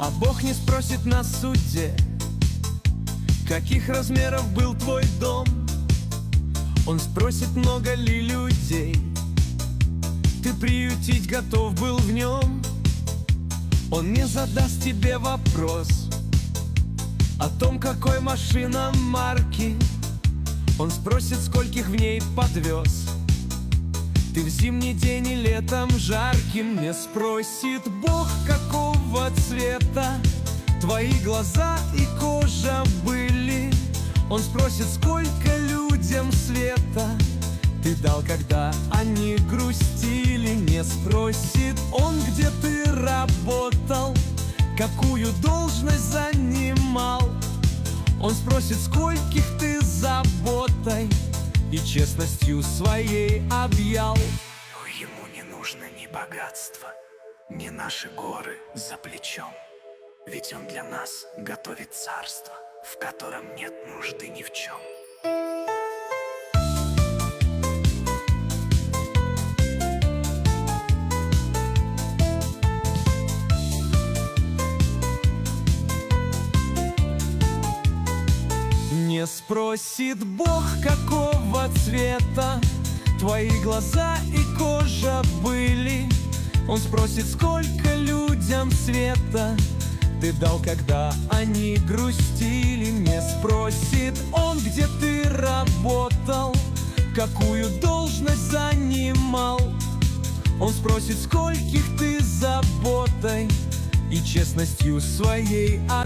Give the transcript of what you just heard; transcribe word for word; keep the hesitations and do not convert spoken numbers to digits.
А Бог не спросит на суде, каких размеров был твой дом. Он спросит, много ли людей ты приютить готов был в нем. Он не задаст тебе вопрос о том, какой машина марки. Он спросит, скольких в ней подвез ты в зимний день и летом жарким. Не спросит Бог, какого цвета твои глаза и кожа были. Он спросит, сколько людям света ты дал, когда они грустили. Не спросит Он, где ты работал, какую должность занимал. Он спросит, скольких ты заботой и честностью своей объял. Но ему не нужно ни богатство, ни наши горы за плечом. Ведь он для нас готовит царство, в котором нет нужды ни в чем. Не спросит Бог, какого цвета твои глаза и кожа были. Он спросит, сколько людям света ты дал, когда они грустили. Не спросит Он, где ты работал, какую должность занимал. Он спросит, скольких ты заботой и честностью своей